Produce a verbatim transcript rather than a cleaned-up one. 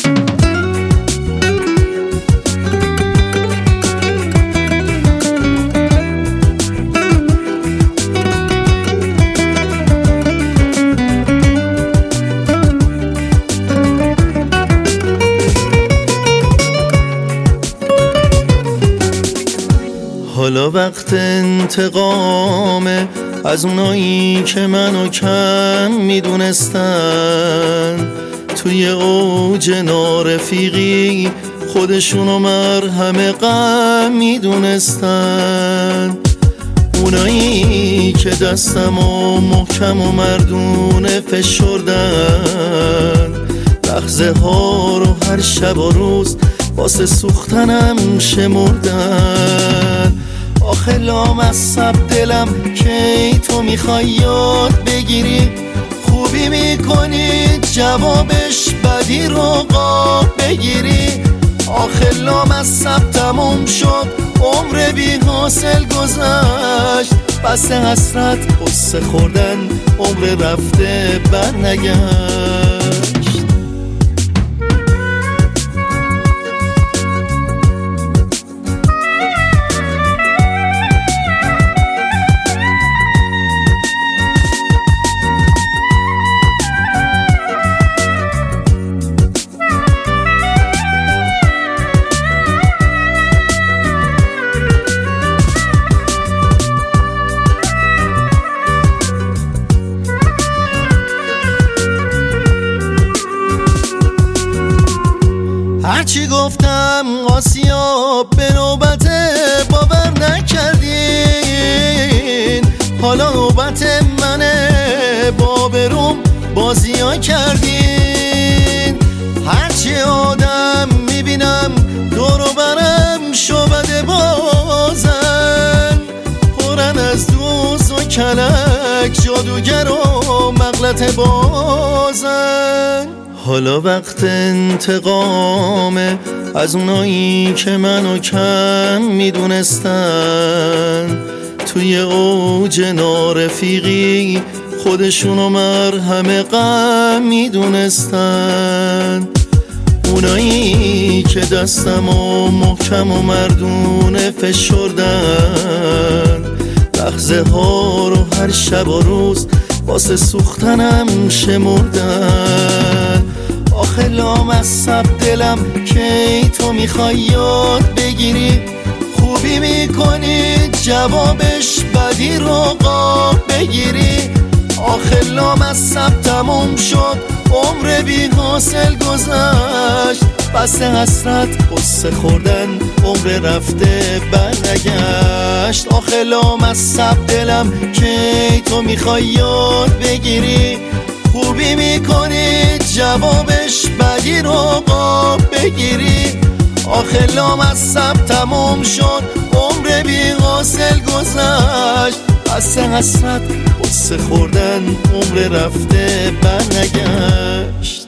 حالا وقت انتقامه از اونایی که منو کم میدونستن، توی اوج نارفیقی خودشونو مرهم غم میدونستن. اونایی که دستمو محکم و مردونه فشردن، لحظه ها رو هر شب و روز واسه سوختنم شمردن. آخه لامصب دلم کی تو میخوای یاد بگیری، خوبی میکنی جوابش بدی رو قاب بگیری. آخه لامصب تموم شد، عمر بی حاصل گذشت، بس حسرت قصه خوردن، عمر رفته بر نگشت. هرچی گفتم آسیاب به نوبت باور نکردین، حالا نوبت منه بابروم بازی ها کردین. هرچی آدم میبینم دور و برم شعبده بازن، پرن از دوز و کلک جادوگر و مغلط بازن. حالا وقت انتقامه از اونایی که منو کم میدونستن، توی اوج نارفیقی خودشونو مرهم غم میدونستن. اونایی که دستمو محکم و مردونه فشردن، لحظه ها رو هر شب و روز واسه سوختنم شمردن. آخه لامصب دلم کی تو میخوای یاد بگیری، خوبی میکنی جوابش بدی رو قاب بگیری. آخه لامصب تموم شد، عمر بی حاصل گذشت، بس حسرت قصه خوردن، عمر رفته بر نگشت. آخه لامصب دلم کی تو میخوای یاد بگیری، خوبی میکنی جوابش بدی رو قاب بگیری. آخه لامصب تموم شد، عمر بی حاصل گذشت، بس حسرت قصه خوردن، عمر رفته بر نگشت.